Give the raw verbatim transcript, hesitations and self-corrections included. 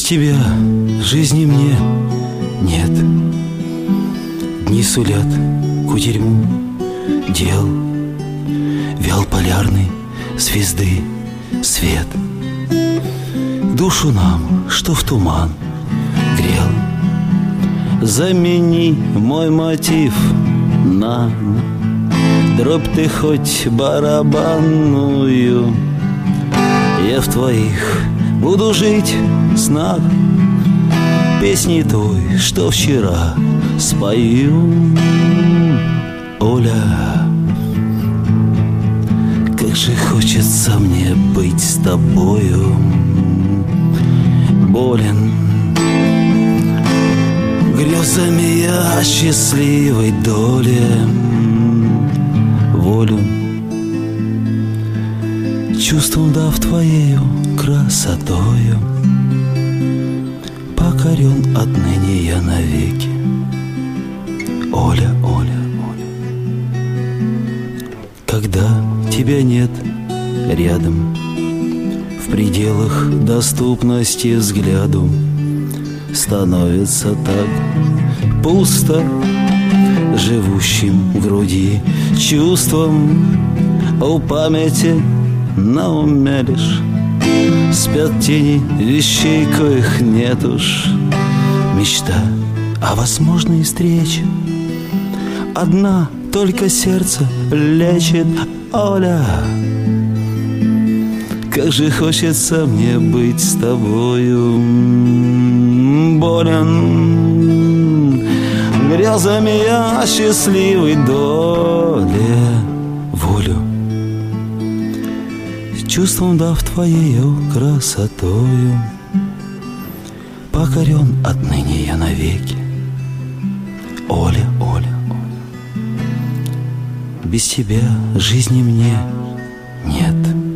тебя жизни мне нет. Дни сулят кутерьму дел, вял полярный звезды свет. Душу нам, что в туман грел, замени мой мотив на дробь ты хоть барабанную. Я в твоих буду жить снах, песни той, что вчера спою. Оля, как же хочется мне быть с тобою. Болен грезами я о счастливой доле. Волю чувством дав твоею красотою, покорен отныне я навеки. Оля, Оля, Оля, когда тебя нет рядом, в пределах доступности взгляду, становится так пусто живущим в груди чувством. У памяти на уме лишь спят тени вещей, коих нет уж. Мечта о возможной встрече одна только сердце лечит. Оля, как же хочется мне быть с тобою. Болен грезами я о счастливой доле. Волю чувством дав твоею красотою, покорен отныне я навеки. Оля, Оля, Оля, без тебя жизни мне нет.